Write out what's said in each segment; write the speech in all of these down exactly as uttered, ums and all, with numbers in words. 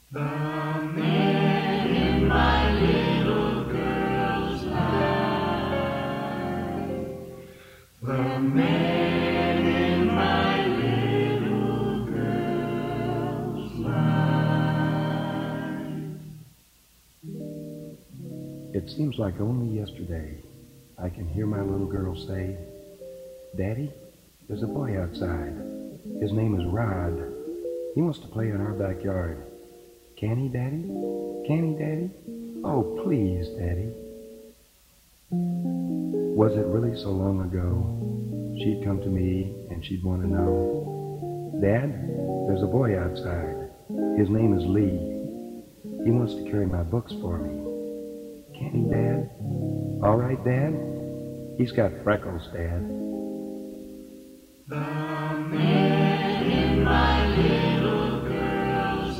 The man in my little girl's life. The man in my little girl's life. It seems like only yesterday I can hear my little girl say, "Daddy, there's a boy outside. His name is Rod. He wants to play in our backyard. Can he, Daddy? Can he, Daddy? Oh, please, Daddy." Was it really so long ago she'd come to me and she'd want to know, "Dad, there's a boy outside. His name is Lee. He wants to carry my books for me. Can he, Dad? All right, Dad? He's got freckles, Dad." The man in my little girl's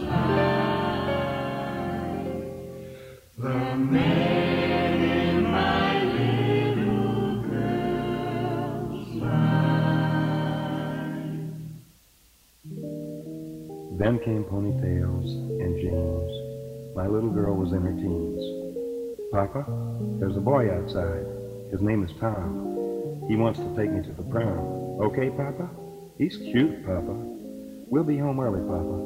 life. The man in my little girl's life. Then came Ponytails and James. My little girl was in her teens. "Papa, there's a boy outside. His name is Tom. He wants to take me to the prom. Okay, Papa? He's cute, Papa. We'll be home early, Papa."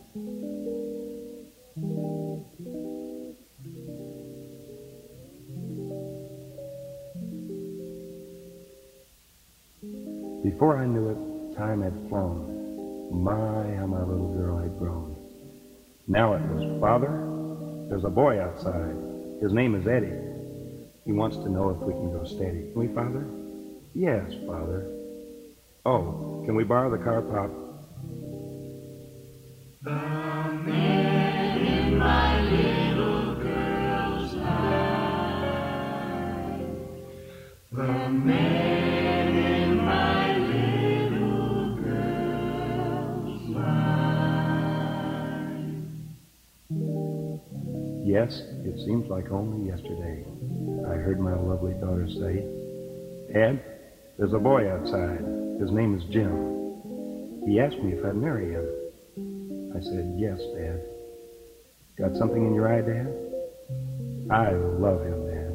Before I knew it, time had flown. My, how my little girl had grown. Now it was, "Father, there's a boy outside. His name is Eddie. He wants to know if we can go steady. Can we, Father?" "Yes, Father." "Oh, can we borrow the car, Pop?" The man in my little girl's life. The man in my little girl's life. Yes, it seems like only yesterday I heard my lovely daughter say, "Dad, there's a boy outside. His name is Jim. He asked me if I'd marry him." I said, "Yes, Dad." "Got something in your eye, Dad?" "I love him, Dad."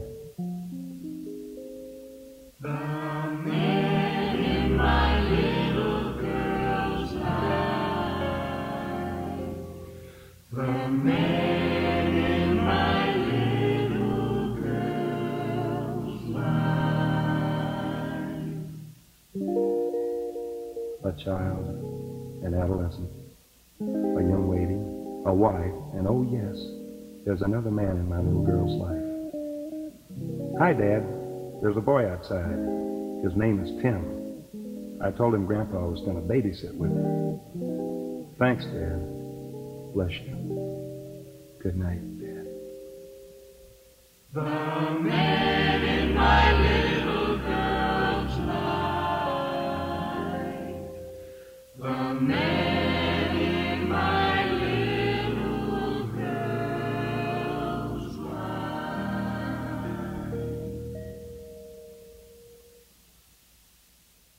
The man in my little girl's life. The man in my little girl's life. A child, an adolescent, a young lady, a wife, and oh yes, there's another man in my little girl's life. "Hi, Dad. There's a boy outside. His name is Tim. I told him Grandpa was going to babysit with him." "Thanks, Dad. Bless you. Good night, Dad." The man